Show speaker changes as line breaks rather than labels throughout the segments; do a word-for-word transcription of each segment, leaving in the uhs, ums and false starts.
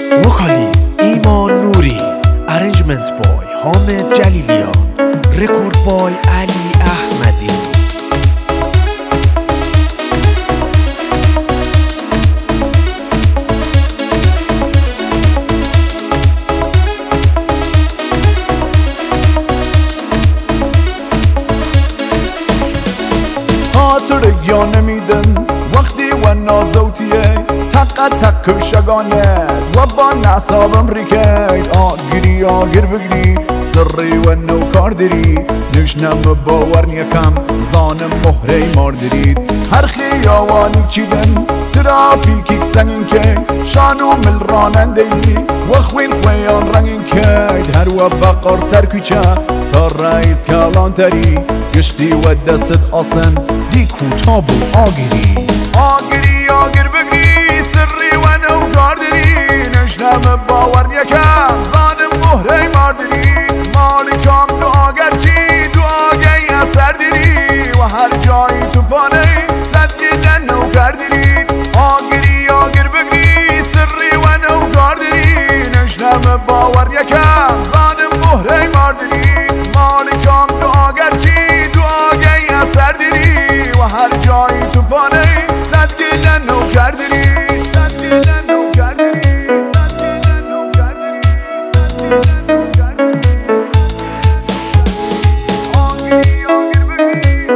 وکالیست ایمان نوری، ارنجمنت بای حامد جلیلیان، رکورد بای علی احمدی.
خاطر یا نمیدن وقتی و نازوتیه تقا تق شگانه و با نصابم ریکید آگیری آگیر بگیری سری و نو کار داری نشنم باور نیکم زانم مهره مار دارید هر خیاوانی چیدن ترافیکی سنگین که شانو مل راننده ای و خوین خویان رنگین که هر و بقار سرکوچه تا رئیس کلانتری گشتی و دست آسن دی کوتاب و آگیری آگیری آگیر بگیری سری و نو کار داری نشنم باور یکم زانم مهره مار داری مالکام تو آگرچی تو آگهی اثر داری و هر جایی تو پانه صد دیدن نو کردی آگیری آگیر بگیری سری و نو کار داری نشنم باور یکم زانم مهره مار داری مالکام تو آگرچی تو آگهی اثر داری و هر جایی تو پانه صد دیدن نو کردی صد دیدن نو کردی صد دیدن نو کردی صد دیدن نو کردی آگیری آگیر بگیری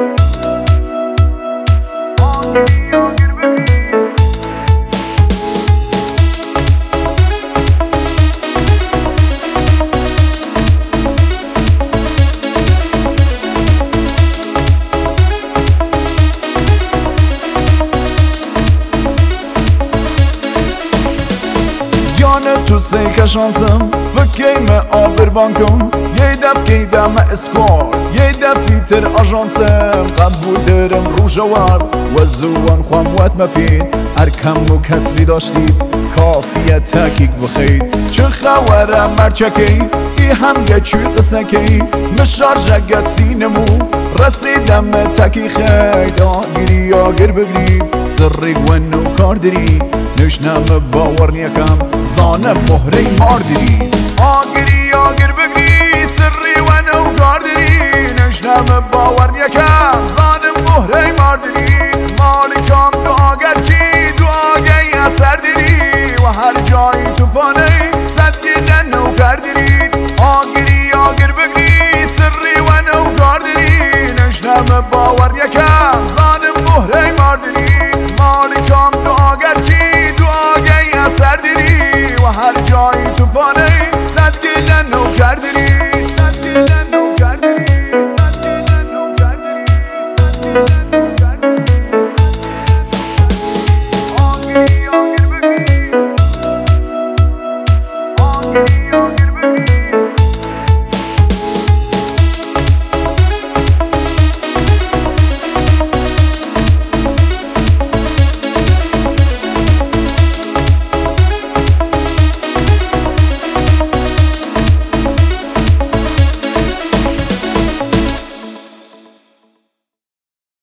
آگیری آگیر بگیری یانه تو سیک شانسم فکیم آبر بانکم یه دف که دم اسکوار یه دفی تر آجانسم قبول درم روژوار و زوان خوام وات مپید ارکم و کسری داشتید کافیه تاکیک بخید چه خواره مرچکی ای هم گچی قسکی مشار جگت سینمو رسیدم تاکی خید آگیری آگر بگری سری و نو کار داری نشنم باور نیکم زانم مهره مار داری آگیری آگر بگری سری و نو کار داری نشنم باور نیکم زانم مهره مار داری مالکام تو آگرچی تو آگهی اثر داری و هر جایی تو پانه صد دیدن نو کردی آگیری آگر بگری سری و نو کار داری نشنم باور نیکم